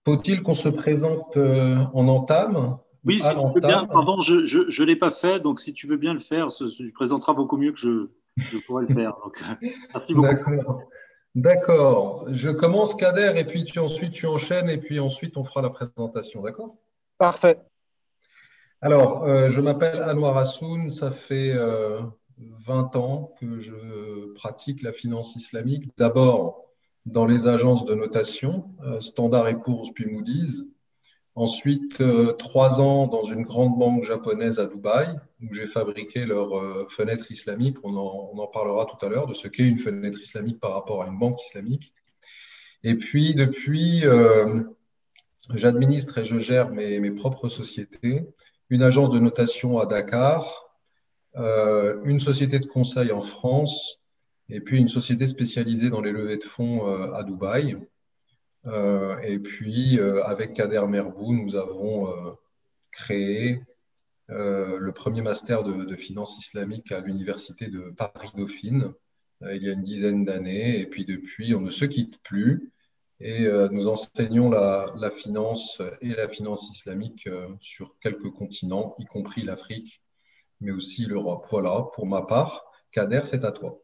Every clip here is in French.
Faut-il qu'on se présente en entame ou Oui, à si tu veux bien. l'entame? Pardon, je ne l'ai pas fait, donc si tu veux bien le faire, tu présenteras beaucoup mieux que je pourrais le faire. Donc, merci beaucoup. D'accord. D'accord. Je commence, Kader, et puis ensuite tu enchaînes, et puis ensuite on fera la présentation. D'accord? Parfait. Alors, je m'appelle Anwar Hassoun. Ça fait 20 ans que je pratique la finance islamique. D'abord dans les agences de notation, Standard et Poor's puis Moody's. Ensuite, 3 ans dans une grande banque japonaise à Dubaï, où j'ai fabriqué leur fenêtre islamique. On en parlera tout à l'heure de ce qu'est une fenêtre islamique par rapport à une banque islamique. Et puis, depuis, j'administre et je gère mes propres sociétés, une agence de notation à Dakar, une société de conseil en France, et puis une société spécialisée dans les levées de fonds à Dubaï. Et puis, avec Kader Merbou, nous avons créé le premier master de finance islamique à l'université de Paris-Dauphine il y a une dizaine d'années. Et puis depuis, on ne se quitte plus et nous enseignons la finance et la finance islamique sur quelques continents, y compris l'Afrique, mais aussi l'Europe. Voilà, pour ma part. Kader, c'est à toi.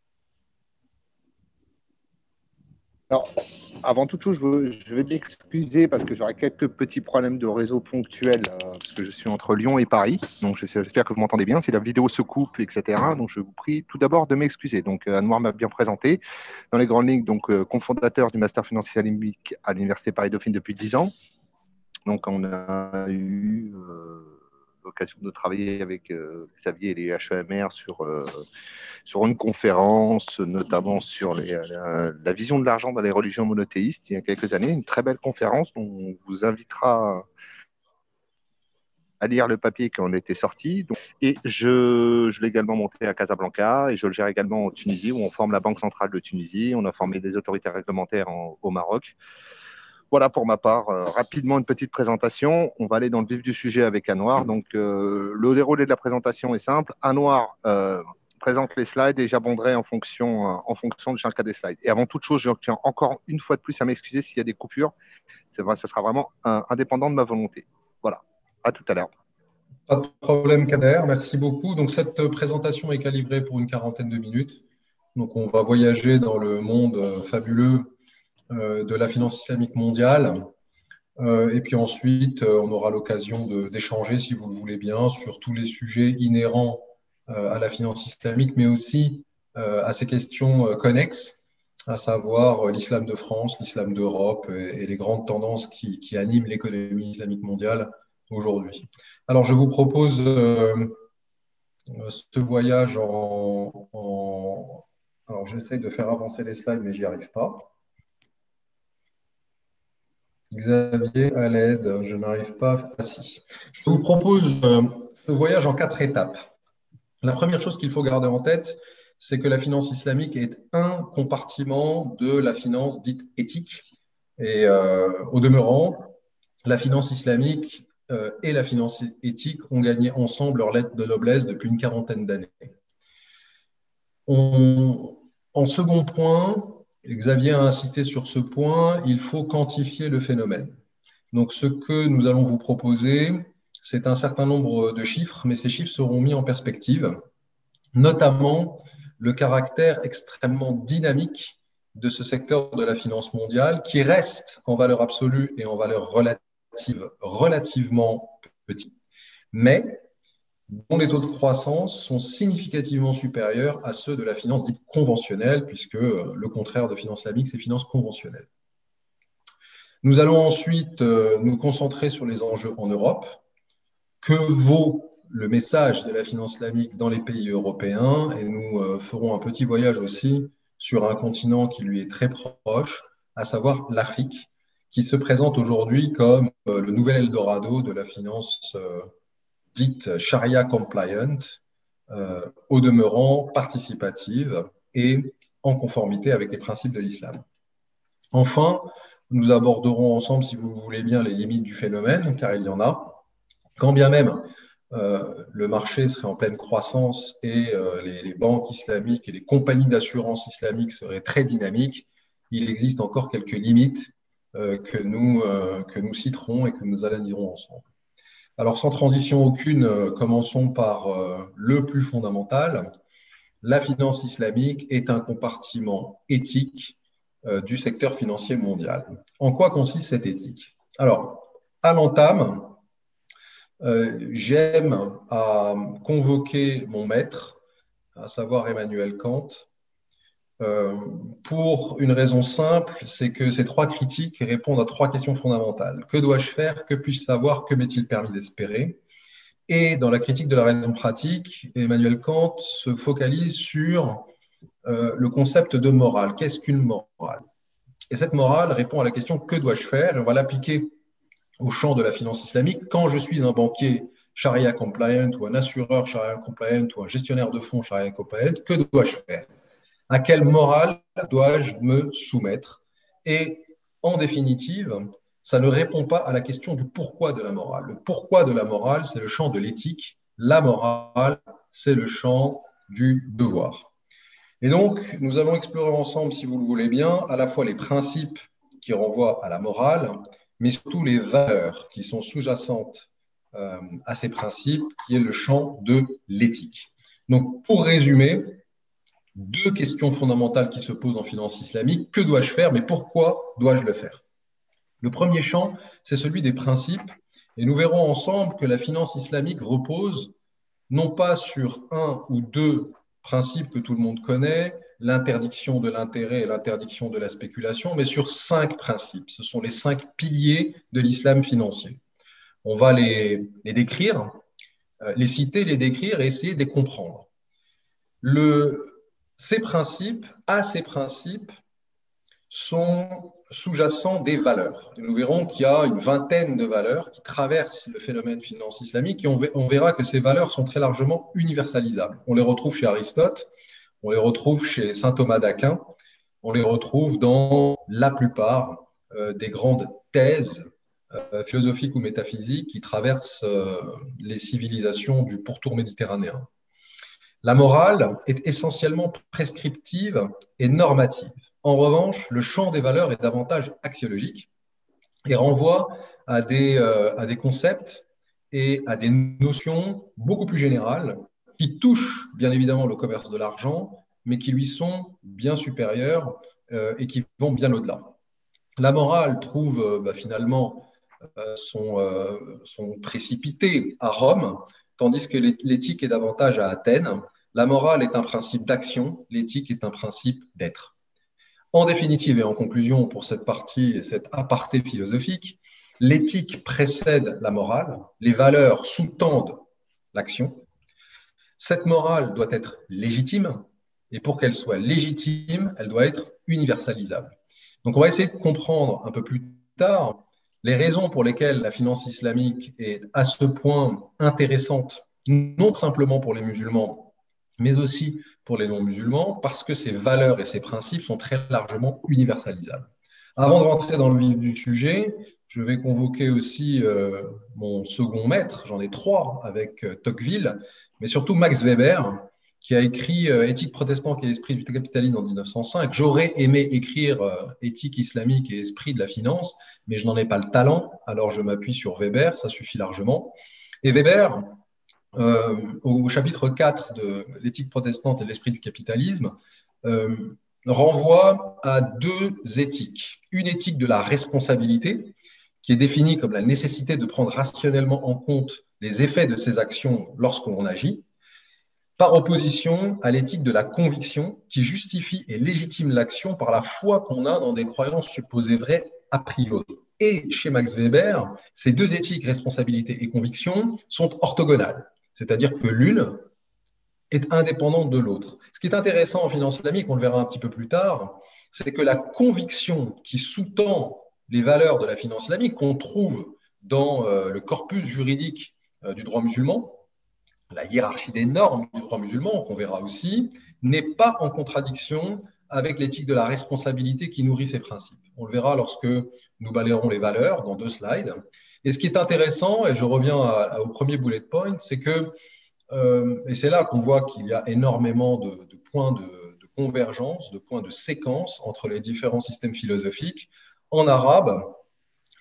Alors, avant toute chose, je vais m'excuser parce que j'aurai quelques petits problèmes de réseau ponctuels parce que je suis entre Lyon et Paris. Donc, j'espère que vous m'entendez bien. Si la vidéo se coupe, etc. Donc, je vous prie tout d'abord de m'excuser. Donc, Anouar m'a bien présenté. Dans les grandes lignes, donc, cofondateur du Master financier islamique à l'Université Paris-Dauphine depuis 10 ans. Donc, on a eu l'occasion de travailler avec Xavier et les HEMR sur une conférence, notamment sur la vision de l'argent dans les religions monothéistes, il y a quelques années. Une très belle conférence dont on vous invitera à lire le papier qui en était sorti. Et je l'ai également monté à Casablanca et je le gère également en Tunisie, où on forme la Banque centrale de Tunisie. On a formé des autorités réglementaires au Maroc. Voilà pour ma part. Rapidement, une petite présentation. On va aller dans le vif du sujet avec Anouar. Donc, le déroulé de la présentation est simple. Anouar présente les slides et j'abonderai en fonction de chacun des slides. Et avant toute chose, je tiens encore une fois de plus à m'excuser s'il y a des coupures. Ça sera vraiment indépendant de ma volonté. Voilà. À tout à l'heure. Pas de problème, Kader. Merci beaucoup. Donc, cette présentation est calibrée pour une quarantaine de minutes. Donc, on va voyager dans le monde fabuleux de la finance islamique mondiale. Et puis ensuite, on aura l'occasion d'échanger, si vous le voulez bien, sur tous les sujets inhérents à la finance islamique, mais aussi à ces questions connexes, à savoir l'islam de France, l'islam d'Europe et les grandes tendances qui animent l'économie islamique mondiale aujourd'hui. Alors, je vous propose ce voyage Alors, j'essaie de faire avancer les slides, mais j'y arrive pas. Xavier à l'aide, je n'arrive pas. Ah, si. Je vous propose ce voyage en 4 étapes. La première chose qu'il faut garder en tête, c'est que la finance islamique est un compartiment de la finance dite éthique. Et au demeurant, la finance islamique et la finance éthique ont gagné ensemble leur lettre de noblesse depuis une quarantaine d'années. En second point, Xavier a insisté sur ce point, il faut quantifier le phénomène. Donc, ce que nous allons vous proposer, c'est un certain nombre de chiffres, mais ces chiffres seront mis en perspective, notamment le caractère extrêmement dynamique de ce secteur de la finance mondiale, qui reste en valeur absolue et en valeur relative relativement petit, mais dont les taux de croissance sont significativement supérieurs à ceux de la finance dite conventionnelle, puisque le contraire de finance islamique, c'est finance conventionnelle. Nous allons ensuite nous concentrer sur les enjeux en Europe. Que vaut le message de la finance islamique dans les pays européens? Et nous ferons un petit voyage aussi sur un continent qui lui est très proche, à savoir l'Afrique, qui se présente aujourd'hui comme le nouvel Eldorado de la finance dite Sharia compliant, au demeurant participative et en conformité avec les principes de l'islam. Enfin, nous aborderons ensemble, si vous le voulez bien, les limites du phénomène, car il y en a. Quand bien même le marché serait en pleine croissance et les banques islamiques et les compagnies d'assurance islamiques seraient très dynamiques, il existe encore quelques limites que nous citerons et que nous analyserons ensemble. Alors, sans transition aucune, commençons par le plus fondamental. La finance islamique est un compartiment éthique du secteur financier mondial. En quoi consiste cette éthique? Alors, à l'entame, j'aime à convoquer mon maître, à savoir Emmanuel Kant, pour une raison simple, c'est que ces trois critiques répondent à trois questions fondamentales. Que dois-je faire? Que puis-je savoir? Que m'est-il permis d'espérer? Et dans la critique de la raison pratique, Emmanuel Kant se focalise sur le concept de morale. Qu'est-ce qu'une morale? Et cette morale répond à la question que dois-je faire? Et on va l'appliquer au champ de la finance islamique. Quand je suis un banquier Sharia compliant ou un assureur Sharia compliant ou un gestionnaire de fonds Sharia compliant, que dois-je faire? À quelle morale dois-je me soumettre? Et en définitive, ça ne répond pas à la question du pourquoi de la morale. Le pourquoi de la morale, c'est le champ de l'éthique. La morale, c'est le champ du devoir. Et donc, nous allons explorer ensemble, si vous le voulez bien, à la fois les principes qui renvoient à la morale, mais surtout les valeurs qui sont sous-jacentes à ces principes, qui est le champ de l'éthique. Donc, pour résumer, deux questions fondamentales qui se posent en finance islamique. Que dois-je faire, mais pourquoi dois-je le faire? Le premier champ, c'est celui des principes. Et nous verrons ensemble que la finance islamique repose non pas sur un ou deux principes que tout le monde connaît, l'interdiction de l'intérêt et l'interdiction de la spéculation, mais sur 5 principes. Ce sont les 5 piliers de l'islam financier. On va les décrire, les citer, les décrire et essayer de les comprendre. Ces principes sont sous-jacents des valeurs. Et nous verrons qu'il y a une vingtaine de valeurs qui traversent le phénomène finance islamique et on verra que ces valeurs sont très largement universalisables. On les retrouve chez Aristote, on les retrouve chez saint Thomas d'Aquin, on les retrouve dans la plupart des grandes thèses philosophiques ou métaphysiques qui traversent les civilisations du pourtour méditerranéen. La morale est essentiellement prescriptive et normative. En revanche, le champ des valeurs est davantage axiologique et renvoie à des concepts et à des notions beaucoup plus générales qui touchent bien évidemment le commerce de l'argent, mais qui lui sont bien supérieures et qui vont bien au-delà. La morale trouve finalement son précipité à Rome, tandis que l'éthique est davantage à Athènes. La morale est un principe d'action, l'éthique est un principe d'être. En définitive et en conclusion pour cette partie et cet aparté philosophique, l'éthique précède la morale, les valeurs sous-tendent l'action. Cette morale doit être légitime et pour qu'elle soit légitime, elle doit être universalisable. Donc on va essayer de comprendre un peu plus tard les raisons pour lesquelles la finance islamique est à ce point intéressante, non simplement pour les musulmans, mais aussi pour les non-musulmans, parce que ces valeurs et ces principes sont très largement universalisables. Avant de rentrer dans le vif du sujet, je vais convoquer aussi mon second maître, j'en ai 3 avec Tocqueville, mais surtout Max Weber, qui a écrit Éthique protestante et esprit du capitalisme en 1905. J'aurais aimé écrire Éthique islamique et esprit de la finance, mais je n'en ai pas le talent, alors je m'appuie sur Weber, ça suffit largement. Et Weber, au chapitre 4 de l'éthique protestante et l'esprit du capitalisme, renvoie à 2 éthiques. Une éthique de la responsabilité, qui est définie comme la nécessité de prendre rationnellement en compte les effets de ses actions lorsqu'on agit, par opposition à l'éthique de la conviction, qui justifie et légitime l'action par la foi qu'on a dans des croyances supposées vraies a priori. Et chez Max Weber, ces 2 éthiques, responsabilité et conviction, sont orthogonales. C'est-à-dire que l'une est indépendante de l'autre. Ce qui est intéressant en finance islamique, on le verra un petit peu plus tard, c'est que la conviction qui sous-tend les valeurs de la finance islamique, qu'on trouve dans le corpus juridique du droit musulman, la hiérarchie des normes du droit musulman, qu'on verra aussi, n'est pas en contradiction avec l'éthique de la responsabilité qui nourrit ces principes. On le verra lorsque nous balayerons les valeurs dans 2 slides. Et ce qui est intéressant, et je reviens au premier bullet point, c'est que, et c'est là qu'on voit qu'il y a énormément de points de convergence, de points de séquence entre les différents systèmes philosophiques. En arabe,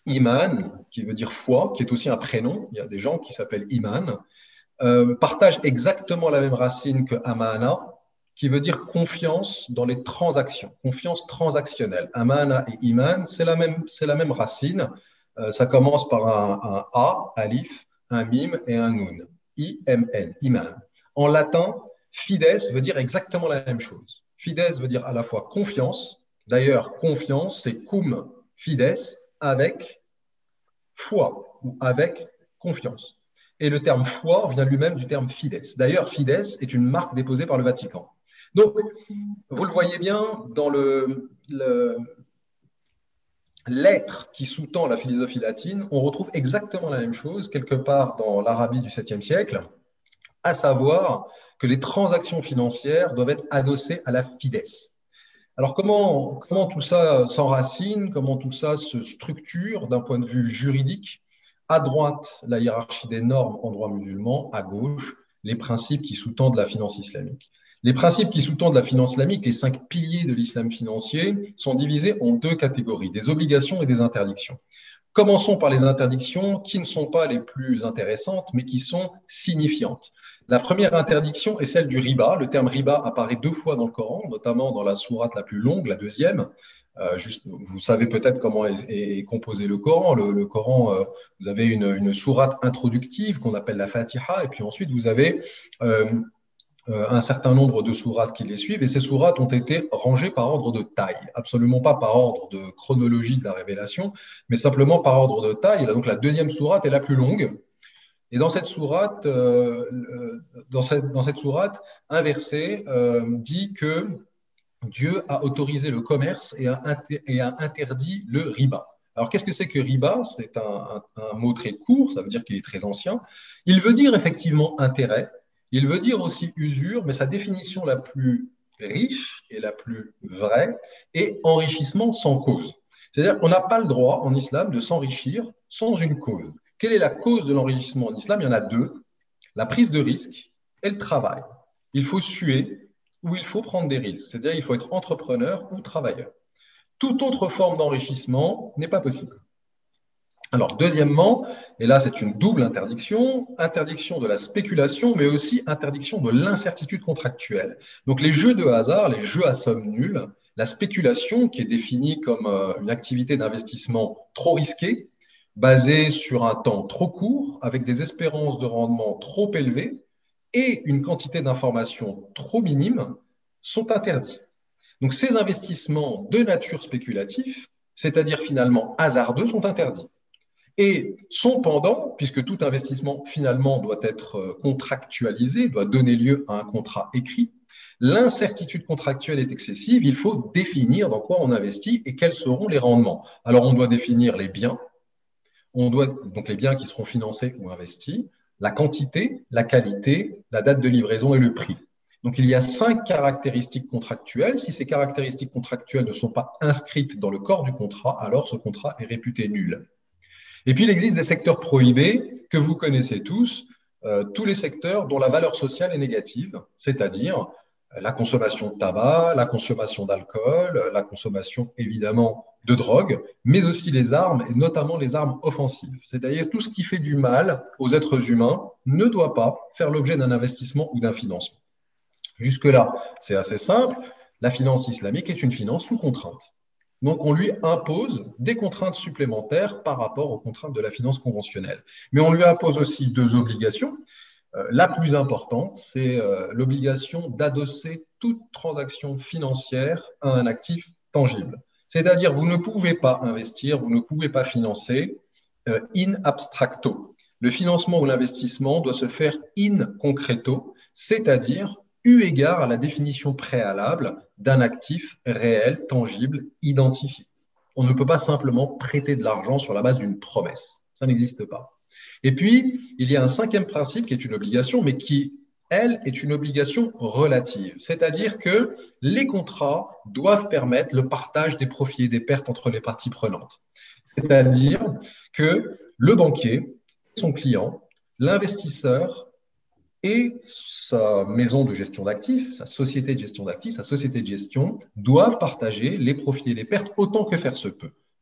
Iman, qui veut dire foi, qui est aussi un prénom. Il y a des gens qui s'appellent Iman, partagent exactement la même racine que Amana, qui veut dire confiance dans les transactions, confiance transactionnelle. Amana et Iman, c'est la même racine. Ça commence par un A, alif, un mim et un nun. I-M-N, Iman. En latin, fides veut dire exactement la même chose. Fides veut dire à la fois confiance. D'ailleurs, confiance, c'est cum fides, avec foi ou avec confiance. Et le terme foi vient lui-même du terme fides. D'ailleurs, fides est une marque déposée par le Vatican. Donc, vous le voyez bien dans l'être qui sous-tend la philosophie latine, on retrouve exactement la même chose quelque part dans l'Arabie du 7e siècle, à savoir que les transactions financières doivent être adossées à la fides. Alors, comment tout ça s'enracine, comment tout ça se structure d'un point de vue juridique? À droite, la hiérarchie des normes en droit musulman, à gauche, les principes qui sous-tendent la finance islamique. Les principes qui sous-tendent la finance islamique, les 5 piliers de l'islam financier, sont divisés en 2 catégories, des obligations et des interdictions. Commençons par les interdictions qui ne sont pas les plus intéressantes, mais qui sont signifiantes. La première interdiction est celle du riba. Le terme riba apparaît 2 fois dans le Coran, notamment dans la sourate la plus longue, la deuxième. Vous savez peut-être comment est composé le Coran. Le Coran, vous avez une sourate introductive qu'on appelle la Fatiha, et puis ensuite vous avez un certain nombre de sourates qui les suivent, et ces sourates ont été rangées par ordre de taille, absolument pas par ordre de chronologie de la révélation, mais simplement par ordre de taille. Donc la deuxième sourate est la plus longue, et dans cette sourate, un verset dit que Dieu a autorisé le commerce et a interdit le riba. Alors, qu'est-ce que c'est que riba? C'est un mot très court, ça veut dire qu'il est très ancien. Il veut dire effectivement intérêt, il veut dire aussi usure, mais sa définition la plus riche et la plus vraie est enrichissement sans cause. C'est-à-dire qu'on n'a pas le droit en islam de s'enrichir sans une cause. Quelle est la cause de l'enrichissement en islam? Il y en a 2, la prise de risque et le travail. Il faut suer ou il faut prendre des risques, c'est-à-dire il faut être entrepreneur ou travailleur. Toute autre forme d'enrichissement n'est pas possible. Alors, deuxièmement, et là c'est une double interdiction, interdiction de la spéculation, mais aussi interdiction de l'incertitude contractuelle. Donc les jeux de hasard, les jeux à somme nulle, la spéculation qui est définie comme une activité d'investissement trop risquée, basée sur un temps trop court, avec des espérances de rendement trop élevées et une quantité d'informations trop minime, sont interdits. Donc ces investissements de nature spéculative, c'est-à-dire finalement hasardeux, sont interdits. Et son pendant, puisque tout investissement finalement doit être contractualisé, doit donner lieu à un contrat écrit, l'incertitude contractuelle est excessive, il faut définir dans quoi on investit et quels seront les rendements. Alors on doit définir les biens, donc les biens qui seront financés ou investis, la quantité, la qualité, la date de livraison et le prix. Donc il y a 5 caractéristiques contractuelles. Si ces caractéristiques contractuelles ne sont pas inscrites dans le corps du contrat, alors ce contrat est réputé nul. Et puis, il existe des secteurs prohibés que vous connaissez tous les secteurs dont la valeur sociale est négative, c'est-à-dire la consommation de tabac, la consommation d'alcool, la consommation évidemment de drogue, mais aussi les armes, et notamment les armes offensives. C'est-à-dire tout ce qui fait du mal aux êtres humains ne doit pas faire l'objet d'un investissement ou d'un financement. Jusque-là, c'est assez simple. La finance islamique est une finance sous contrainte. Donc, on lui impose des contraintes supplémentaires par rapport aux contraintes de la finance conventionnelle. Mais on lui impose aussi 2 obligations. La plus importante, c'est l'obligation d'adosser toute transaction financière à un actif tangible. C'est-à-dire, vous ne pouvez pas investir, vous ne pouvez pas financer in abstracto. Le financement ou l'investissement doit se faire in concreto, c'est-à-dire eu égard à la définition préalable d'un actif réel, tangible, identifié. On ne peut pas simplement prêter de l'argent sur la base d'une promesse. Ça n'existe pas. Et puis, il y a un 5e principe qui est une obligation, mais qui, elle, est une obligation relative. C'est-à-dire que les contrats doivent permettre le partage des profits et des pertes entre les parties prenantes. C'est-à-dire que le banquier, son client, l'investisseur, et sa maison de gestion d'actifs, sa société de gestion d'actifs, sa société de gestion, doivent partager les profits et les pertes autant que faire se peut.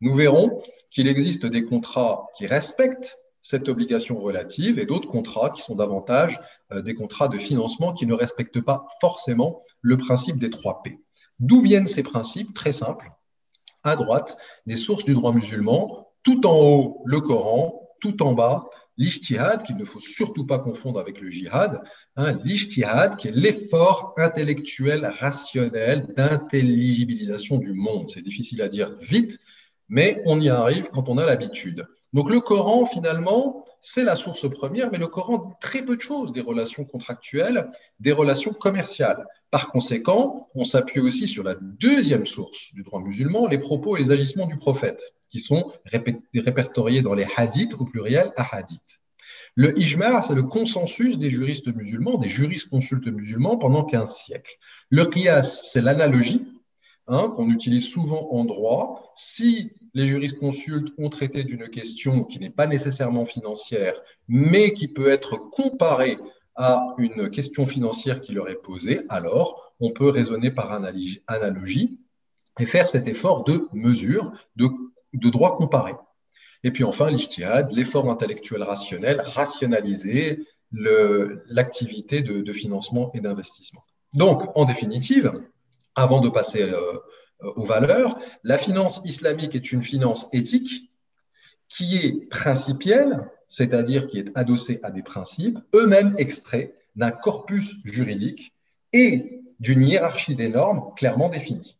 Nous verrons qu'il existe des contrats qui respectent cette obligation relative et d'autres contrats qui sont davantage des contrats de financement qui ne respectent pas forcément le principe des 3 P. D'où viennent ces principes? Très simples. À droite, des sources du droit musulman, tout en haut, le Coran, tout en bas, l'ijtihad, qu'il ne faut surtout pas confondre avec le jihad, l'ijtihad qui est l'effort intellectuel, rationnel d'intelligibilisation du monde. C'est difficile à dire vite, mais on y arrive quand on a l'habitude. Donc le Coran, finalement, c'est la source première, mais le Coran dit très peu de choses des relations contractuelles, des relations commerciales. Par conséquent, on s'appuie aussi sur la deuxième source du droit musulman, les propos et les agissements du prophète, qui sont répertoriés dans les hadiths, au pluriel, ahadith. Le ijma', c'est le consensus des juristes musulmans, des jurisconsultes musulmans pendant 15 siècles. Le qiyas, c'est l'analogie, qu'on utilise souvent en droit. Si les jurisconsultes ont traité d'une question qui n'est pas nécessairement financière, mais qui peut être comparée à une question financière qui leur est posée, alors on peut raisonner par analogie et faire cet effort de mesure, de droit comparé. Et puis enfin, l'ijtihad, l'effort intellectuel rationnel, rationaliser l'activité de financement et d'investissement. Donc, en définitive, avant de passer aux valeurs, la finance islamique est une finance éthique qui est principielle, c'est-à-dire qui est adossée à des principes, eux-mêmes extraits d'un corpus juridique et d'une hiérarchie des normes clairement définie.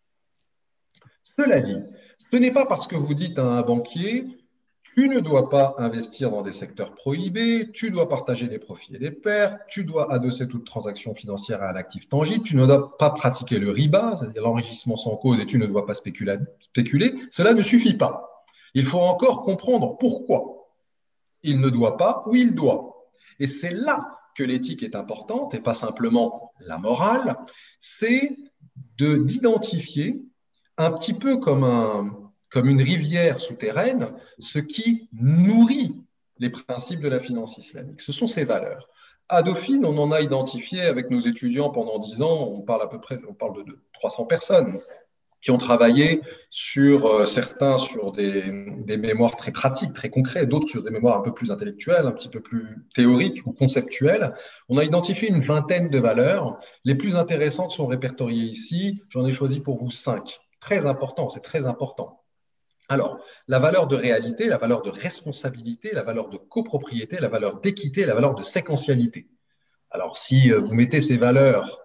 Cela dit, ce n'est pas parce que vous dites à un banquier tu ne dois pas investir dans des secteurs prohibés, tu dois partager les profits et les pertes, tu dois adosser toute transaction financière à un actif tangible, tu ne dois pas pratiquer le riba, c'est-à-dire l'enrichissement sans cause, et tu ne dois pas spéculer. Cela ne suffit pas. Il faut encore comprendre pourquoi il ne doit pas ou il doit. Et c'est là que l'éthique est importante, et pas simplement la morale, c'est d'identifier un petit peu comme une rivière souterraine, ce qui nourrit les principes de la finance islamique. Ce sont ces valeurs. À Dauphine, on en a identifié avec nos étudiants pendant 10 ans, on parle de 300 personnes qui ont travaillé sur certains sur des mémoires très pratiques, très concrets, d'autres sur des mémoires un peu plus intellectuelles, un petit peu plus théoriques ou conceptuelles. On a identifié une vingtaine de valeurs. Les plus intéressantes sont répertoriées ici. J'en ai choisi pour vous 5. Très important, c'est très important. Alors, la valeur de réalité, la valeur de responsabilité, la valeur de copropriété, la valeur d'équité, la valeur de séquentialité. Alors, si vous mettez ces valeurs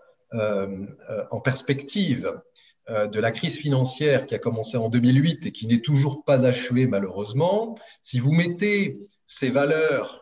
en perspective de la crise financière qui a commencé en 2008 et qui n'est toujours pas achevée malheureusement, si vous mettez ces valeurs,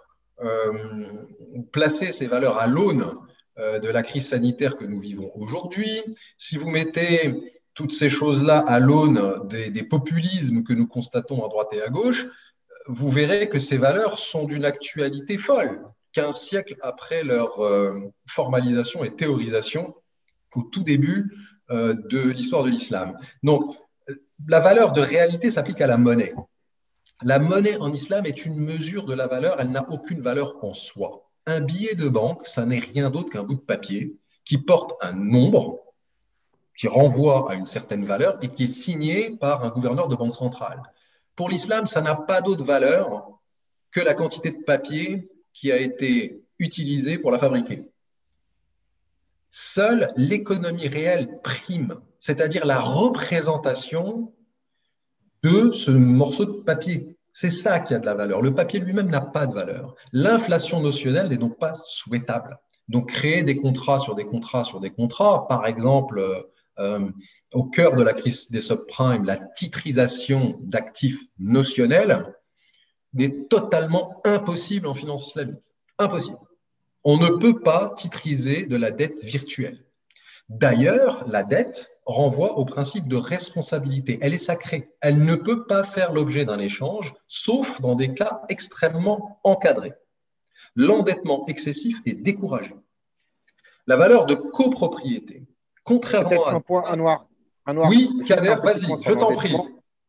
placez ces valeurs à l'aune de la crise sanitaire que nous vivons aujourd'hui, si vous mettez toutes ces choses-là à l'aune des populismes que nous constatons à droite et à gauche, vous verrez que ces valeurs sont d'une actualité folle, 15 siècles après leur formalisation et théorisation au tout début de l'histoire de l'islam. Donc, la valeur de réalité s'applique à la monnaie. La monnaie en islam est une mesure de la valeur, elle n'a aucune valeur en soi. Un billet de banque, ça n'est rien d'autre qu'un bout de papier qui porte un nombre, qui renvoie à une certaine valeur et qui est signé par un gouverneur de banque centrale. Pour l'islam, ça n'a pas d'autre valeur que la quantité de papier qui a été utilisée pour la fabriquer. Seule l'économie réelle prime, c'est-à-dire la représentation de ce morceau de papier. C'est ça qui a de la valeur. Le papier lui-même n'a pas de valeur. L'inflation notionnelle n'est donc pas souhaitable. Donc, créer des contrats sur des contrats sur des contrats, par exemple, au cœur de la crise des subprimes, la titrisation d'actifs notionnels n'est totalement impossible en finance islamique. Impossible. On ne peut pas titriser de la dette virtuelle. D'ailleurs, la dette renvoie au principe de responsabilité. Elle est sacrée. Elle ne peut pas faire l'objet d'un échange, sauf dans des cas extrêmement encadrés. L'endettement excessif est découragé. La valeur de copropriété, contrairement à... Un point, Anouar. Oui, Kader, vas-y, je t'en prie.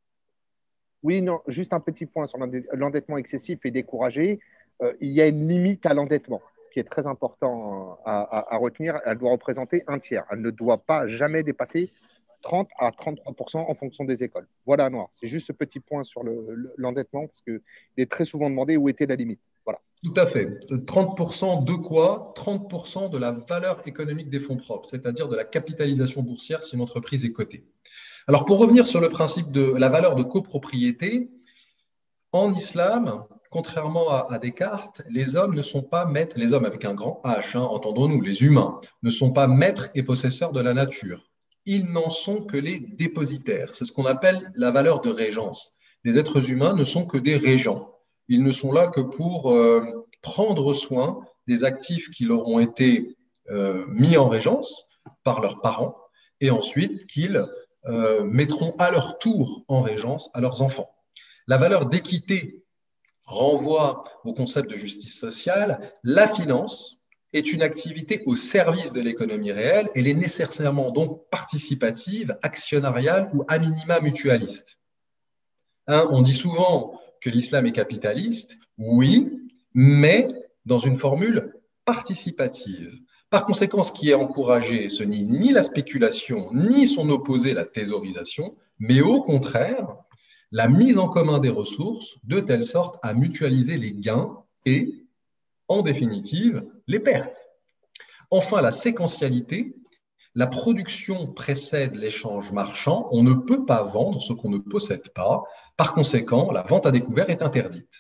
Oui, non, juste un petit point sur l'endettement excessif et découragé. Il y a une limite à l'endettement qui est très important à retenir. Elle doit représenter un tiers. Elle ne doit pas jamais dépasser 30 à 33% en fonction des écoles. Voilà, Noir. C'est juste ce petit point sur l'endettement, parce qu'il est très souvent demandé où était la limite. Voilà. Tout à fait. 30% de quoi? 30% de la valeur économique des fonds propres, c'est-à-dire de la capitalisation boursière si une entreprise est cotée. Alors, pour revenir sur le principe de la valeur de copropriété, en islam, contrairement à Descartes, les hommes ne sont pas maîtres, les hommes avec un grand H, entendons-nous, les humains, ne sont pas maîtres et possesseurs de la nature. Ils n'en sont que les dépositaires. C'est ce qu'on appelle la valeur de régence. Les êtres humains ne sont que des régents. Ils ne sont là que pour prendre soin des actifs qui leur ont été mis en régence par leurs parents et ensuite qu'ils mettront à leur tour en régence à leurs enfants. La valeur d'équité renvoie au concept de justice sociale. La finance est une activité au service de l'économie réelle. Elle est nécessairement donc participative, actionnariale ou à minima mutualiste. On dit souvent que l'islam est capitaliste, oui, mais dans une formule participative. Par conséquent, ce qui est encouragé, ce n'est ni la spéculation, ni son opposé, la thésaurisation, mais au contraire, la mise en commun des ressources de telle sorte à mutualiser les gains et, en définitive, les pertes. Enfin, la séquentialité, la production précède l'échange marchand, on ne peut pas vendre ce qu'on ne possède pas, par conséquent, la vente à découvert est interdite.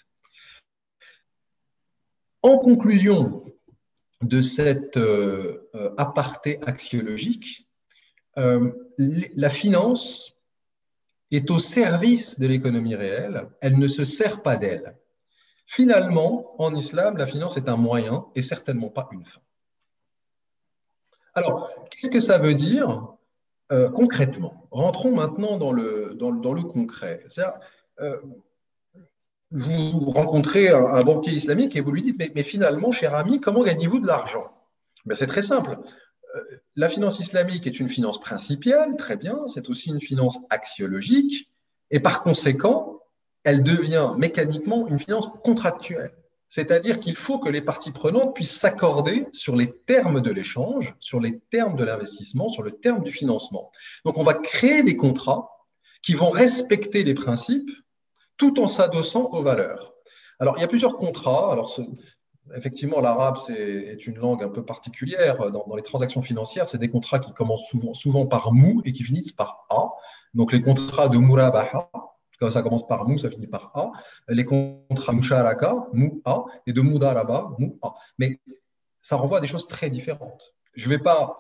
En conclusion de cet aparté axiologique, la finance est au service de l'économie réelle, elle ne se sert pas d'elle. Finalement, en islam, la finance est un moyen et certainement pas une fin. Alors, qu'est-ce que ça veut dire concrètement? Rentrons maintenant dans le concret. Vous rencontrez un banquier islamique et vous lui dites, mais finalement, cher ami, comment gagnez-vous de l'argent? C'est très simple. La finance islamique est une finance principielle, très bien, c'est aussi une finance axiologique, et par conséquent, elle devient mécaniquement une finance contractuelle. C'est-à-dire qu'il faut que les parties prenantes puissent s'accorder sur les termes de l'échange, sur les termes de l'investissement, sur le terme du financement. Donc, on va créer des contrats qui vont respecter les principes tout en s'adossant aux valeurs. Alors, il y a plusieurs contrats. Alors, effectivement, l'arabe est une langue un peu particulière. Dans les transactions financières, c'est des contrats qui commencent souvent par mou et qui finissent par a. Donc, les contrats de murabaha, quand ça commence par mou, ça finit par a. Les contrats musharaka, mou a, et de mudaraba, mou a. Mais ça renvoie à des choses très différentes. Je ne vais pas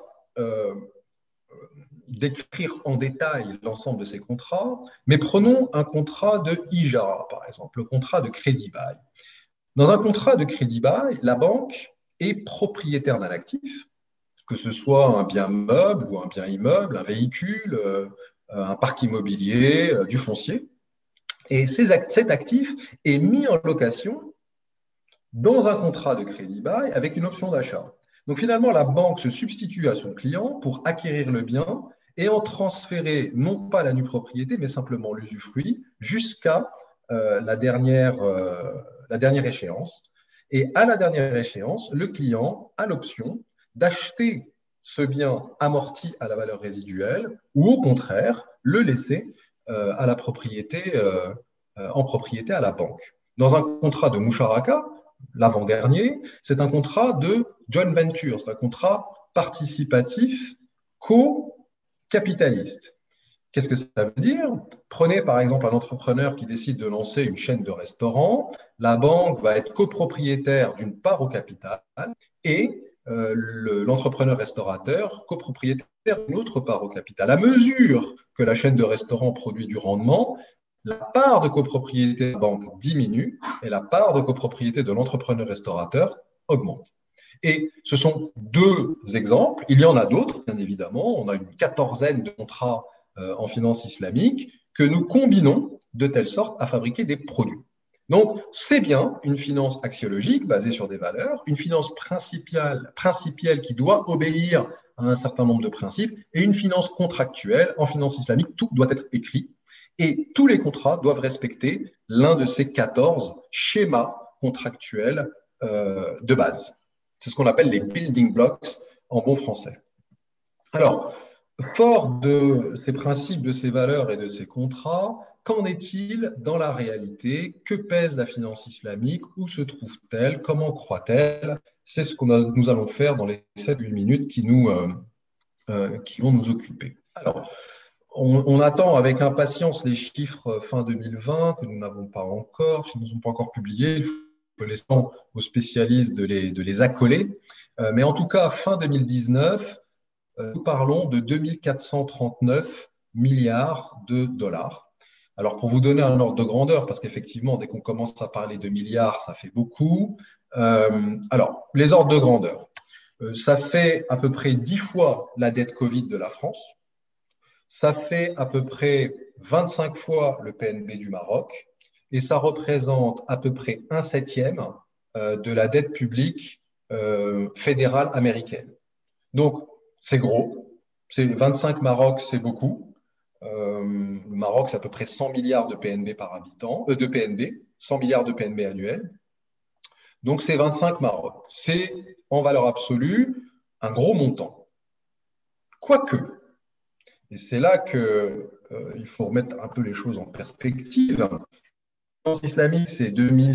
décrire en détail l'ensemble de ces contrats, mais prenons un contrat de ijara, par exemple, le contrat de crédit-bail. Dans un contrat de crédit-bail, la banque est propriétaire d'un actif, que ce soit un bien meuble ou un bien immeuble, un véhicule, un parc immobilier, du foncier. Et cet actif est mis en location dans un contrat de crédit-bail avec une option d'achat. Donc finalement, la banque se substitue à son client pour acquérir le bien et en transférer non pas la nue propriété, mais simplement l'usufruit jusqu'à la dernière échéance. Et à la dernière échéance, le client a l'option d'acheter ce bien amorti à la valeur résiduelle ou au contraire, le laisser à la propriété, en propriété à la banque. Dans un contrat de musharaka, l'avant-dernier, c'est un contrat de joint venture, c'est un contrat participatif co-capitaliste. Qu'est-ce que ça veut dire? Prenez par exemple un entrepreneur qui décide de lancer une chaîne de restaurants. La banque va être copropriétaire d'une part au capital et l'entrepreneur restaurateur copropriétaire d'une autre part au capital. À mesure que la chaîne de restaurants produit du rendement, la part de copropriété de la banque diminue et la part de copropriété de l'entrepreneur restaurateur augmente. Et ce sont deux exemples. Il y en a d'autres, bien évidemment. On a une quatorzaine de contrats en finance islamique que nous combinons de telle sorte à fabriquer des produits. Donc, c'est bien une finance axiologique basée sur des valeurs, une finance principielle qui doit obéir à un certain nombre de principes, et une finance contractuelle. En finance islamique, tout doit être écrit, et tous les contrats doivent respecter l'un de ces 14 schémas contractuels de base. C'est ce qu'on appelle les building blocks en bon français. Alors, fort de ces principes, de ces valeurs et de ces contrats, qu'en est-il dans la réalité? Que pèse la finance islamique? Où se trouve-t-elle? Comment croît-elle? C'est ce que nous allons faire dans les 7-8 minutes qui vont nous occuper. Alors, on attend avec impatience les chiffres fin 2020 que nous n'avons pas encore, qui ne sont pas encore publiés. Il faut laisser aux spécialistes de les accoler. Mais en tout cas, fin 2019, nous parlons de 2439 milliards de dollars. Alors, pour vous donner un ordre de grandeur, parce qu'effectivement, dès qu'on commence à parler de milliards, ça fait beaucoup. Alors, les ordres de grandeur. Ça fait à peu près 10 fois la dette Covid de la France. Ça fait à peu près 25 fois le PNB du Maroc. Et ça représente à peu près 1/7 de la dette publique fédérale américaine. Donc, c'est gros. 25 Maroc, c'est beaucoup. Le Maroc, c'est à peu près 100 milliards de PNB par habitant, de PNB, 100 milliards de PNB annuels. Donc, c'est 25 Maroc. C'est, en valeur absolue, un gros montant. Quoique, et c'est là qu'il faut remettre un peu les choses en perspective. La finance islamique, c'est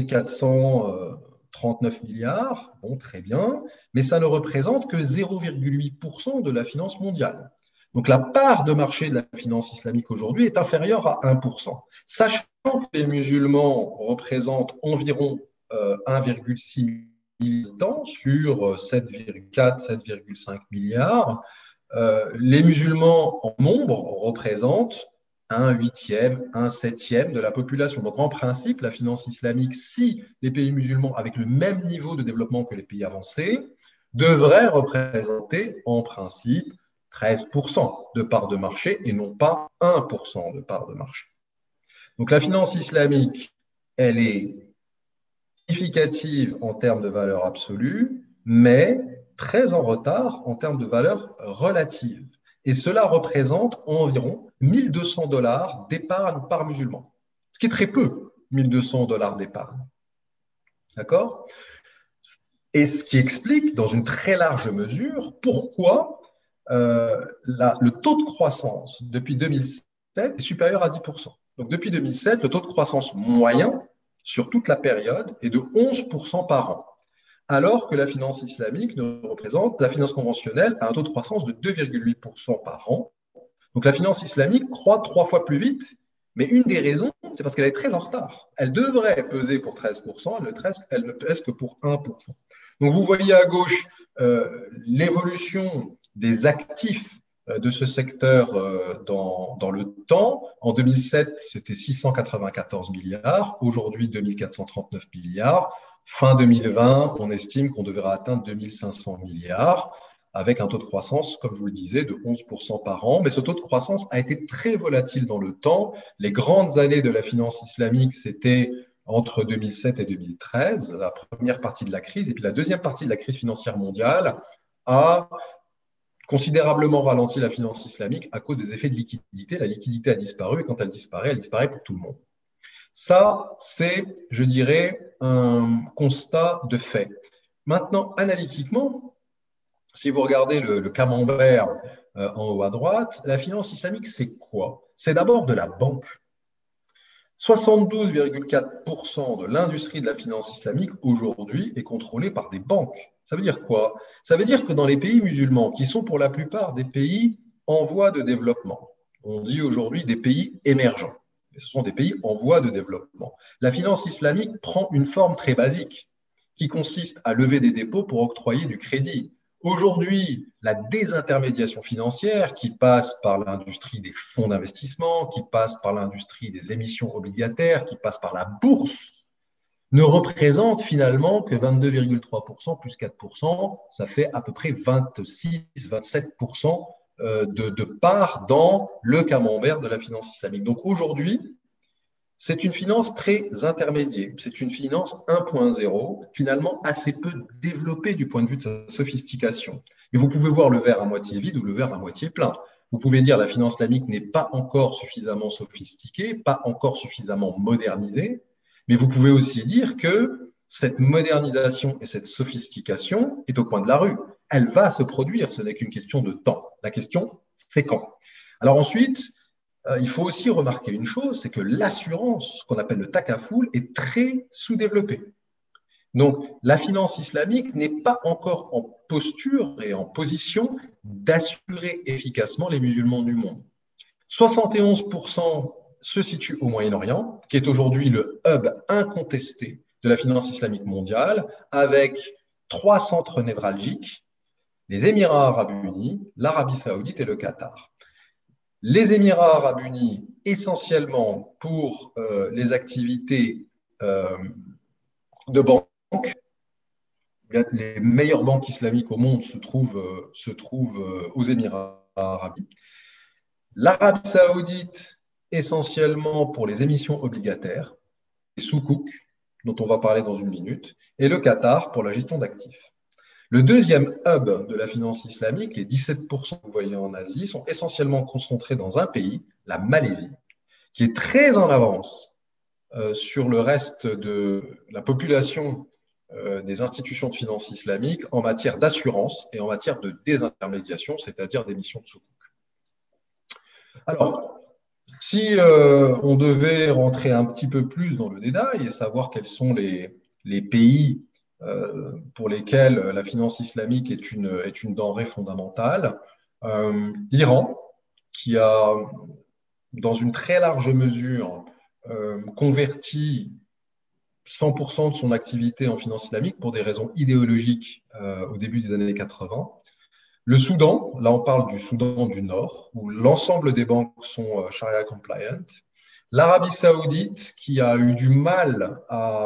2439 milliards, bon, très bien, mais ça ne représente que 0,8% de la finance mondiale. Donc la part de marché de la finance islamique aujourd'hui est inférieure à 1%. Sachant que les musulmans représentent environ 1,6 milliard d'habitants sur 7,4, 7,5 milliards, les musulmans en nombre représentent 1/8, 1/7 de la population. Donc, en principe, la finance islamique, si les pays musulmans, avec le même niveau de développement que les pays avancés, devraient représenter, en principe, 13% de part de marché et non pas 1% de part de marché. Donc, la finance islamique, elle est significative en termes de valeur absolue, mais très en retard en termes de valeur relative. Et cela représente environ 1200 dollars d'épargne par musulman, ce qui est très peu, 1200 dollars d'épargne. D'accord? Et ce qui explique, dans une très large mesure, pourquoi le taux de croissance depuis 2007 est supérieur à 10%. Donc, depuis 2007, le taux de croissance moyen sur toute la période est de 11% par an, alors que la finance islamique la finance conventionnelle a un taux de croissance de 2,8% par an. Donc la finance islamique croît 3 fois plus vite, mais une des raisons, c'est parce qu'elle est très en retard. Elle devrait peser pour 13%, elle ne pèse que pour 1%. Donc vous voyez à gauche l'évolution des actifs de ce secteur dans le temps. En 2007, c'était 694 milliards. Aujourd'hui, 2439 milliards. Fin 2020, on estime qu'on devrait atteindre 2500 milliards avec un taux de croissance, comme je vous le disais, de 11% par an. Mais ce taux de croissance a été très volatile dans le temps. Les grandes années de la finance islamique, c'était entre 2007 et 2013, la première partie de la crise. Et puis la deuxième partie de la crise financière mondiale a considérablement ralenti la finance islamique à cause des effets de liquidité. La liquidité a disparu et quand elle disparaît pour tout le monde. Ça, c'est, je dirais, un constat de fait. Maintenant, analytiquement, si vous regardez le camembert en haut à droite, la finance islamique, c'est quoi? C'est d'abord de la banque. 72,4% de l'industrie de la finance islamique aujourd'hui est contrôlée par des banques. Ça veut dire quoi? Ça veut dire que dans les pays musulmans, qui sont pour la plupart des pays en voie de développement, on dit aujourd'hui des pays émergents, mais ce sont des pays en voie de développement, la finance islamique prend une forme très basique qui consiste à lever des dépôts pour octroyer du crédit. Aujourd'hui, la désintermédiation financière qui passe par l'industrie des fonds d'investissement, qui passe par l'industrie des émissions obligataires, qui passe par la bourse, ne représente finalement que 22,3% plus 4%, ça fait à peu près 26-27% de part dans le camembert de la finance islamique. Donc aujourd'hui, c'est une finance très intermédiaire, c'est une finance 1.0, finalement assez peu développée du point de vue de sa sophistication. Et vous pouvez voir le verre à moitié vide ou le verre à moitié plein. Vous pouvez dire que la finance islamique n'est pas encore suffisamment sophistiquée, pas encore suffisamment modernisée, mais vous pouvez aussi dire que cette modernisation et cette sophistication est au coin de la rue. Elle va se produire, ce n'est qu'une question de temps. La question, c'est quand. Alors ensuite, il faut aussi remarquer une chose, c'est que l'assurance, ce qu'on appelle le takaful, est très sous-développée. Donc, la finance islamique n'est pas encore en posture et en position d'assurer efficacement les musulmans du monde. 71% se situent au Moyen-Orient, qui est aujourd'hui le hub incontesté de la finance islamique mondiale, avec 3 centres névralgiques, les Émirats arabes unis, l'Arabie saoudite et le Qatar. Les Émirats arabes unis, essentiellement pour les activités de banque. Les meilleures banques islamiques au monde se trouvent aux Émirats arabes unis. L'Arabie saoudite, essentiellement pour les émissions obligataires, les soukouk, dont on va parler dans une minute, et le Qatar pour la gestion d'actifs. Le deuxième hub de la finance islamique, les 17% que vous voyez en Asie, sont essentiellement concentrés dans un pays, la Malaisie, qui est très en avance sur le reste de la population des institutions de finance islamique en matière d'assurance et en matière de désintermédiation, c'est-à-dire d'émission de soukouk. Alors, si on devait rentrer un petit peu plus dans le détail et savoir quels sont les pays pour lesquels la finance islamique est une denrée fondamentale, l'Iran, qui a, dans une très large mesure, converti 100% de son activité en finance islamique pour des raisons idéologiques au début des années 80. Le Soudan, là on parle du Soudan du Nord, où l'ensemble des banques sont Sharia compliant. L'Arabie saoudite, qui a eu du mal à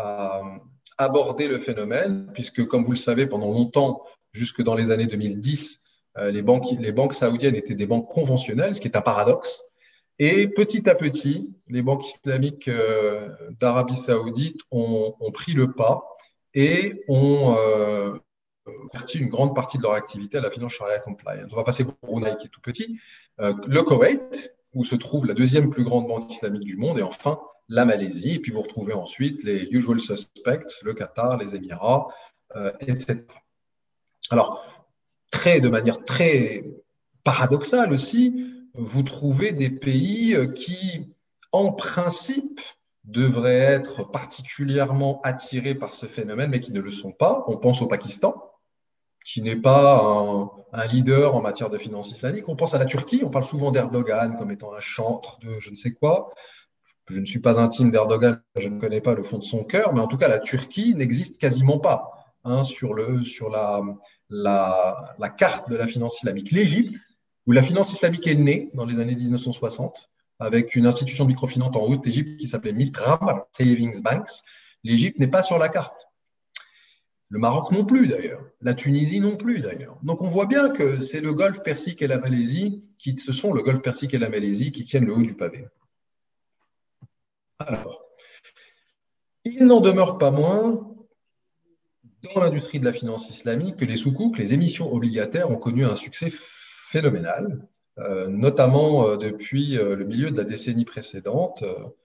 aborder le phénomène, puisque comme vous le savez, pendant longtemps, jusque dans les années 2010, les banques saoudiennes étaient des banques conventionnelles, ce qui est un paradoxe. Et petit à petit, les banques islamiques d'Arabie saoudite ont pris le pas et ont converti une grande partie de leur activité à la finance Sharia compliant. On va passer pour Brunei, qui est tout petit, le Koweït, où se trouve la deuxième plus grande banque islamique du monde, et enfin la Malaisie. Et puis vous retrouvez ensuite les usual suspects, le Qatar, les Émirats, etc. Alors, de manière très paradoxale aussi, vous trouvez des pays qui, en principe, devraient être particulièrement attirés par ce phénomène, mais qui ne le sont pas. On pense au Pakistan, qui n'est pas un leader en matière de finance islamique. On pense à la Turquie, on parle souvent d'Erdogan comme étant un chantre de je ne sais quoi. Je ne suis pas intime d'Erdogan, je ne connais pas le fond de son cœur, mais en tout cas, la Turquie n'existe quasiment pas sur la carte de la finance islamique. L'Égypte, où la finance islamique est née dans les années 1960, avec une institution de microfinance en Haute-Égypte qui s'appelait Mitram Savings Banks, l'Égypte n'est pas sur la carte. Le Maroc non plus d'ailleurs, la Tunisie non plus d'ailleurs. Donc on voit bien que c'est le Golfe Persique et la Malaisie qui tiennent le haut du pavé. Alors, il n'en demeure pas moins dans l'industrie de la finance islamique que les soukouks, les émissions obligataires, ont connu un succès phénoménal, notamment depuis le milieu de la décennie précédente,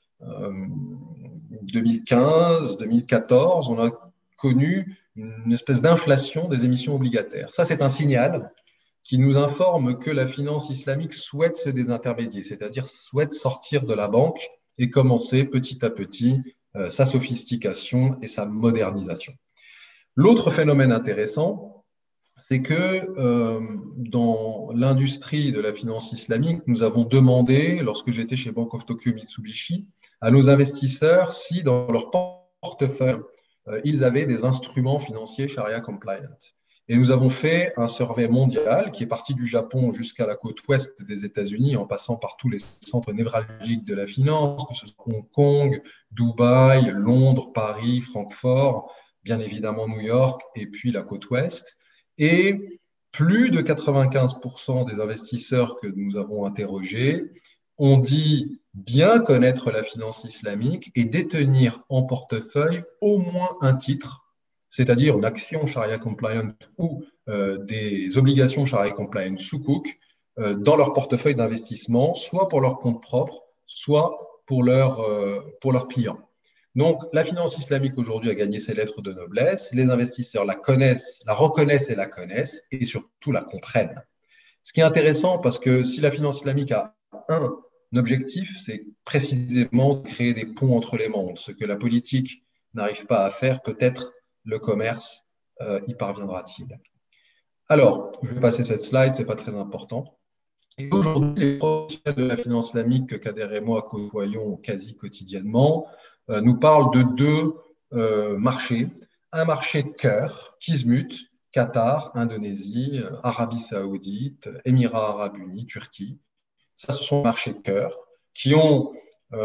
2015, 2014, on a connu une espèce d'inflation des émissions obligataires. Ça, c'est un signal qui nous informe que la finance islamique souhaite se désintermédier, c'est-à-dire souhaite sortir de la banque et commencer petit à petit sa sophistication et sa modernisation. L'autre phénomène intéressant, c'est que dans l'industrie de la finance islamique, nous avons demandé, lorsque j'étais chez Bank of Tokyo Mitsubishi, à nos investisseurs si dans leur portefeuille, ils avaient des instruments financiers Sharia compliant. Et nous avons fait un survey mondial qui est parti du Japon jusqu'à la côte ouest des États-Unis, en passant par tous les centres névralgiques de la finance, que ce soit Hong Kong, Dubaï, Londres, Paris, Francfort, bien évidemment New York, et puis la côte ouest. Et plus de 95% des investisseurs que nous avons interrogés ont dit bien connaître la finance islamique et détenir en portefeuille au moins un titre, c'est-à-dire une action Sharia compliant ou des obligations Sharia compliant soukouk dans leur portefeuille d'investissement, soit pour leur compte propre, soit pour leurs clients. Donc, la finance islamique aujourd'hui a gagné ses lettres de noblesse. Les investisseurs la connaissent, la reconnaissent et la connaissent, et surtout la comprennent. Ce qui est intéressant, parce que si la finance islamique a un objectif, c'est précisément de créer des ponts entre les mondes. Ce que la politique n'arrive pas à faire, peut-être le commerce y parviendra-t-il. Alors, je vais passer cette slide, ce n'est pas très important. Et aujourd'hui, les professionnels de la finance islamique que Kader et moi côtoyons quasi quotidiennement nous parlent de deux marchés. Un marché cœur, Kismut, Qatar, Indonésie, Arabie Saoudite, Émirats Arabes Unis, Turquie. Ça, ce sont des marchés cœur qui ont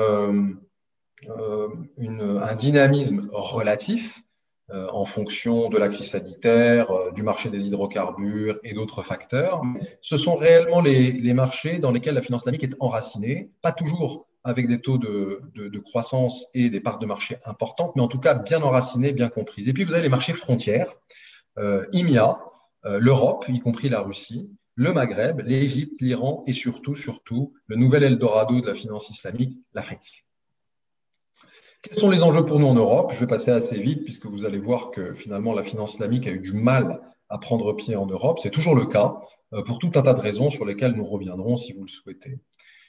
un dynamisme relatif en fonction de la crise sanitaire, du marché des hydrocarbures et d'autres facteurs. Ce sont réellement les marchés dans lesquels la finance islamique est enracinée, pas toujours avec des taux de croissance et des parts de marché importantes, mais en tout cas bien enracinées, bien comprises. Et puis vous avez les marchés frontières, IMIA, l'Europe, y compris la Russie, le Maghreb, l'Égypte, l'Iran et surtout, le nouvel Eldorado de la finance islamique, l'Afrique. Quels sont les enjeux pour nous en Europe? Je vais passer assez vite puisque vous allez voir que finalement la finance islamique a eu du mal à prendre pied en Europe. C'est toujours le cas pour tout un tas de raisons sur lesquelles nous reviendrons si vous le souhaitez.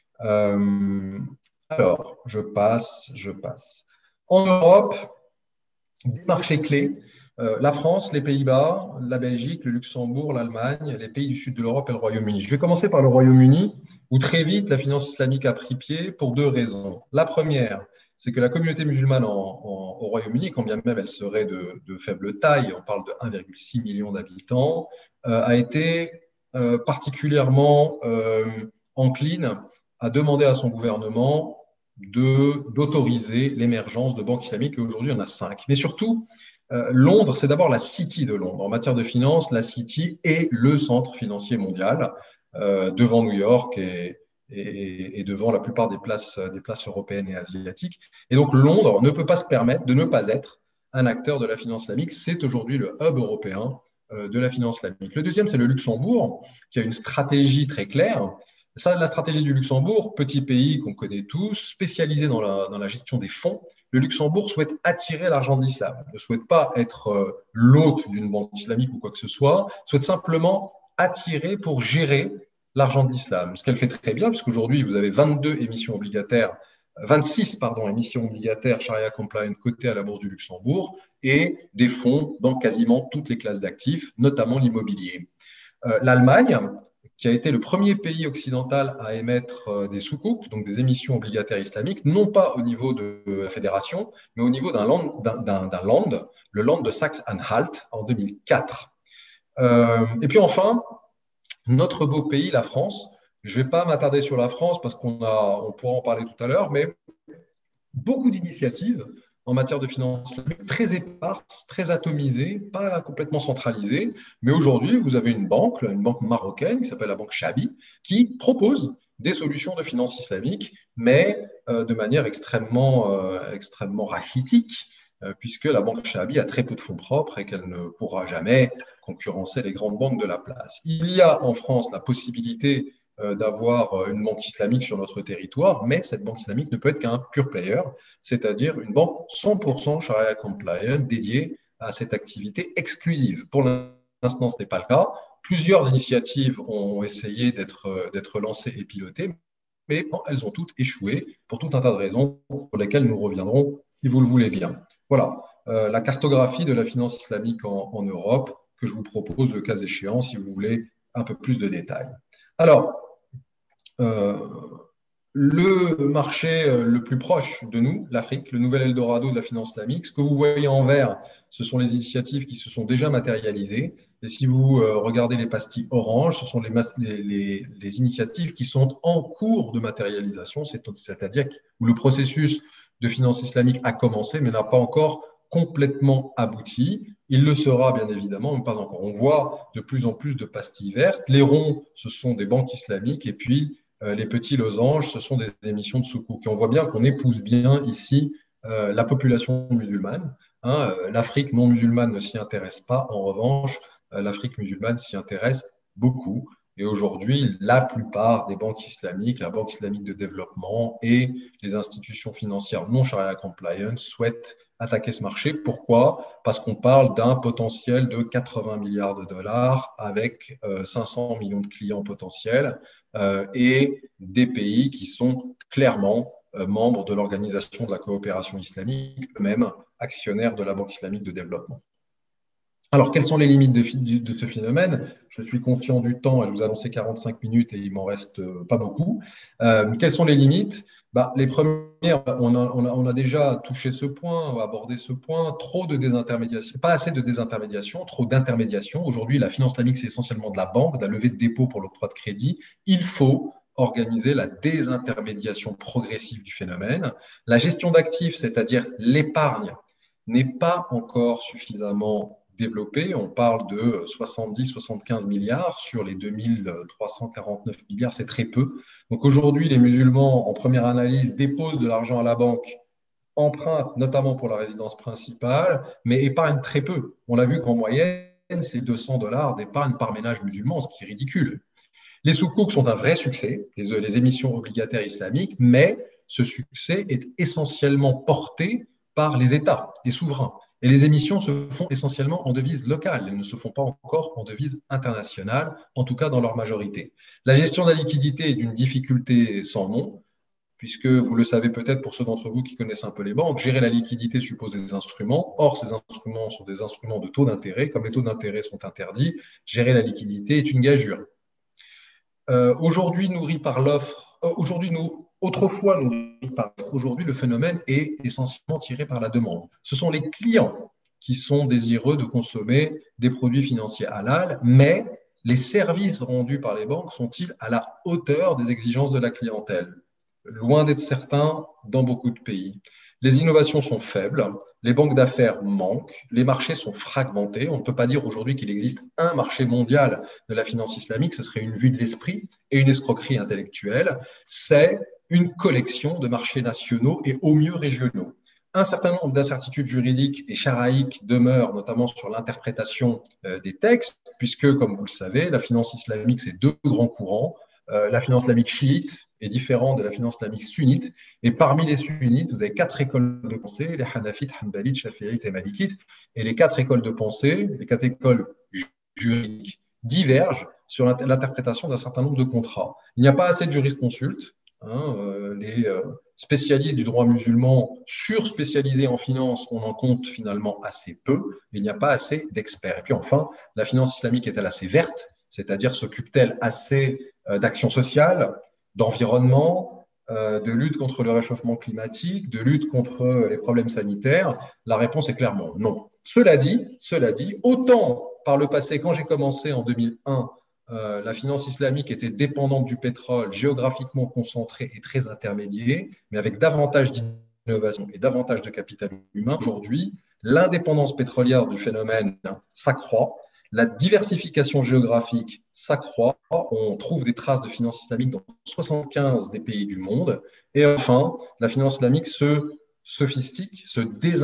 Alors, je passe. En Europe, des marchés clés, la France, les Pays-Bas, la Belgique, le Luxembourg, l'Allemagne, les pays du sud de l'Europe et le Royaume-Uni. Je vais commencer par le Royaume-Uni, où très vite la finance islamique a pris pied pour deux raisons. La première, c'est que la communauté musulmane au Royaume-Uni, quand bien même elle serait de faible taille, on parle de 1,6 million d'habitants, a été particulièrement encline à demander à son gouvernement d'autoriser l'émergence de banques islamiques, et aujourd'hui, il y en a 5. Mais surtout, Londres, c'est d'abord la City de Londres. En matière de finance, la City est le centre financier mondial, devant New York et devant la plupart des places européennes et asiatiques. Et donc, Londres ne peut pas se permettre de ne pas être un acteur de la finance islamique. C'est aujourd'hui le hub européen de la finance islamique. Le deuxième, c'est le Luxembourg, qui a une stratégie très claire. Ça, la stratégie du Luxembourg, petit pays qu'on connaît tous, spécialisé dans la gestion des fonds, le Luxembourg souhaite attirer l'argent de l'islam, ne souhaite pas être l'hôte d'une banque islamique ou quoi que ce soit, souhaite simplement attirer pour gérer l'argent de l'islam. Ce qu'elle fait très bien, puisqu'aujourd'hui, vous avez 26 émissions obligataires Sharia compliant cotées à la Bourse du Luxembourg et des fonds dans quasiment toutes les classes d'actifs, notamment l'immobilier. L'Allemagne, qui a été le premier pays occidental à émettre des soukouk, donc des émissions obligataires islamiques, non pas au niveau de la fédération, mais au niveau d'un land, le land de Saxe-Anhalt en 2004. Et puis enfin, notre beau pays, la France. Je ne vais pas m'attarder sur la France parce qu'on pourra en parler tout à l'heure, mais beaucoup d'initiatives en matière de finance islamique, très éparses, très atomisées, pas complètement centralisées. Mais aujourd'hui, vous avez une banque marocaine qui s'appelle la banque Chabi, qui propose des solutions de finance islamique, mais de manière extrêmement rachitique, puisque la banque Chabi a très peu de fonds propres et qu'elle ne pourra jamais concurrencer les grandes banques de la place. Il y a en France la possibilité d'avoir une banque islamique sur notre territoire, mais cette banque islamique ne peut être qu'un pure player, c'est-à-dire une banque 100% Sharia compliant dédiée à cette activité exclusive. Pour l'instant, ce n'est pas le cas. Plusieurs initiatives ont essayé d'être lancées et pilotées, mais elles ont toutes échoué pour tout un tas de raisons pour lesquelles nous reviendrons si vous le voulez bien. Voilà, la cartographie de la finance islamique en Europe que je vous propose le cas échéant si vous voulez un peu plus de détails. Alors, le marché le plus proche de nous, l'Afrique, le nouvel Eldorado de la finance islamique. Ce que vous voyez en vert, ce sont les initiatives qui se sont déjà matérialisées. Et si vous regardez les pastilles orange, ce sont les initiatives qui sont en cours de matérialisation, c'est-à-dire où le processus de finance islamique a commencé, mais n'a pas encore complètement abouti. Il le sera bien évidemment, mais pas encore. On voit de plus en plus de pastilles vertes. Les ronds, ce sont des banques islamiques, et puis les petits losanges, ce sont des émissions de soukouk. Et on voit bien qu'on épouse bien ici la population musulmane. L'Afrique non musulmane ne s'y intéresse pas. En revanche, l'Afrique musulmane s'y intéresse beaucoup. Et aujourd'hui, la plupart des banques islamiques, la Banque islamique de développement et les institutions financières non Sharia compliant souhaitent attaquer ce marché. Pourquoi? Parce qu'on parle d'un potentiel de 80 milliards de dollars avec 500 millions de clients potentiels et des pays qui sont clairement membres de l'Organisation de la coopération islamique, eux-mêmes actionnaires de la Banque islamique de développement. Alors, quelles sont les limites de ce phénomène? Je suis conscient du temps, je vous ai annoncé 45 minutes et il m'en reste pas beaucoup. Quelles sont les limites? Les premières, on a déjà touché ce point, abordé ce point, trop de désintermédiation, pas assez de désintermédiation, trop d'intermédiation. Aujourd'hui, la finance islamique, c'est essentiellement de la banque, de la levée de dépôt pour l'octroi de crédit. Il faut organiser la désintermédiation progressive du phénomène. La gestion d'actifs, c'est-à-dire l'épargne, n'est pas encore suffisamment développée. On parle de 70-75 milliards sur les 2349 milliards, c'est très peu. Donc aujourd'hui, les musulmans, en première analyse, déposent de l'argent à la banque, empruntent notamment pour la résidence principale, mais épargnent très peu. On l'a vu qu'en moyenne, c'est 200 dollars d'épargne par ménage musulman, ce qui est ridicule. Les soukouks sont un vrai succès, les émissions obligataires islamiques, mais ce succès est essentiellement porté par les États, les souverains. Et les émissions se font essentiellement en devise locale, elles ne se font pas encore en devise internationale, en tout cas dans leur majorité. La gestion de la liquidité est d'une difficulté sans nom, puisque vous le savez peut-être pour ceux d'entre vous qui connaissent un peu les banques, gérer la liquidité suppose des instruments. Or, ces instruments sont des instruments de taux d'intérêt. Comme les taux d'intérêt sont interdits, gérer la liquidité est une gageure. Aujourd'hui nourri par l'offre, autrefois nourri par l'offre, aujourd'hui le phénomène est essentiellement tiré par la demande. Ce sont les clients qui sont désireux de consommer des produits financiers halal, mais les services rendus par les banques sont-ils à la hauteur des exigences de la clientèle? Loin d'être certains dans beaucoup de pays. Les innovations sont faibles, les banques d'affaires manquent, les marchés sont fragmentés. On ne peut pas dire aujourd'hui qu'il existe un marché mondial de la finance islamique, ce serait une vue de l'esprit et une escroquerie intellectuelle. C'est une collection de marchés nationaux et au mieux régionaux. Un certain nombre d'incertitudes juridiques et charaïques demeurent, notamment sur l'interprétation des textes, puisque, comme vous le savez, la finance islamique, c'est deux grands courants. La finance islamique chiite est différente de la finance islamique sunnite. Et parmi les sunnites, vous avez quatre écoles de pensée, les hanafites, hanbalites, shafi'ites et malikites. Et les quatre écoles de pensée, les quatre écoles juridiques, divergent sur l'interprétation d'un certain nombre de contrats. Il n'y a pas assez de jurisconsultes. Les spécialistes du droit musulman surspécialisés en finance, on en compte finalement assez peu. Il n'y a pas assez d'experts. Et puis enfin, la finance islamique est-elle assez verte? C'est-à-dire s'occupe-t-elle assez d'action sociale, d'environnement, de lutte contre le réchauffement climatique, de lutte contre les problèmes sanitaires? La réponse est clairement non. Cela dit, autant par le passé, quand j'ai commencé en 2001, la finance islamique était dépendante du pétrole, géographiquement concentrée et très intermédiaire, mais avec davantage d'innovation et davantage de capital humain. Aujourd'hui, l'indépendance pétrolière du phénomène s'accroît. La diversification géographique s'accroît. On trouve des traces de finance islamique dans 75 des pays du monde. Et enfin, la finance islamique se sophistique, se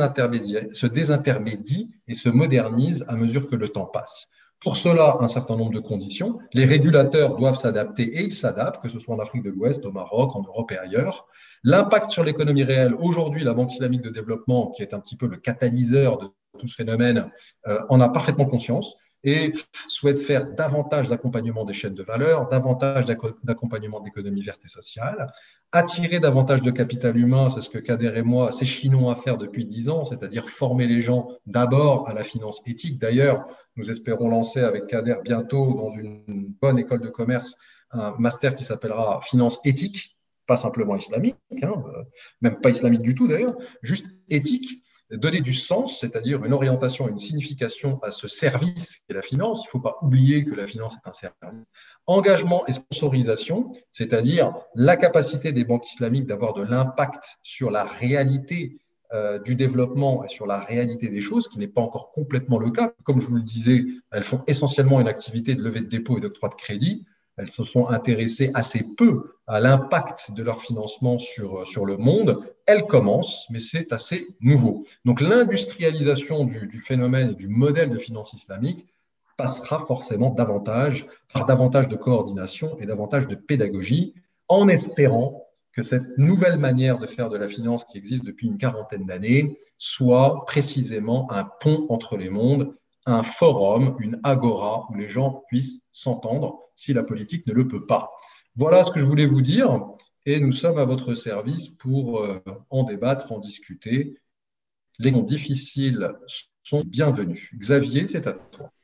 désintermédie et se modernise à mesure que le temps passe. Pour cela, un certain nombre de conditions. Les régulateurs doivent s'adapter et ils s'adaptent, que ce soit en Afrique de l'Ouest, au Maroc, en Europe et ailleurs. L'impact sur l'économie réelle, aujourd'hui, la Banque islamique de développement, qui est un petit peu le catalyseur de tout ce phénomène, en a parfaitement conscience et souhaite faire davantage d'accompagnement des chaînes de valeur, davantage d'accompagnement d'économie verte et sociale, attirer davantage de capital humain, c'est ce que Kader et moi s'échinons à faire depuis 10 ans, c'est-à-dire former les gens d'abord à la finance éthique. D'ailleurs, nous espérons lancer avec Kader bientôt dans une bonne école de commerce un master qui s'appellera finance éthique, pas simplement islamique, même pas islamique du tout d'ailleurs, juste éthique. Donner du sens, c'est-à-dire une orientation, une signification à ce service qu'est la finance. Il ne faut pas oublier que la finance est un service. Engagement et sponsorisation, c'est-à-dire la capacité des banques islamiques d'avoir de l'impact sur la réalité du développement et sur la réalité des choses, qui n'est pas encore complètement le cas. Comme je vous le disais, elles font essentiellement une activité de levée de dépôt et d'octroi de crédit. Elles se sont intéressées assez peu à l'impact de leur financement sur le monde. Elles commencent, mais c'est assez nouveau. Donc l'industrialisation du phénomène et du modèle de finance islamique passera forcément davantage par davantage de coordination et davantage de pédagogie, en espérant que cette nouvelle manière de faire de la finance qui existe depuis une quarantaine d'années soit précisément un pont entre les mondes, un forum, une agora où les gens puissent s'entendre si la politique ne le peut pas. Voilà ce que je voulais vous dire et nous sommes à votre service pour en débattre, en discuter. Les questions difficiles sont bienvenues. Xavier, c'est à toi.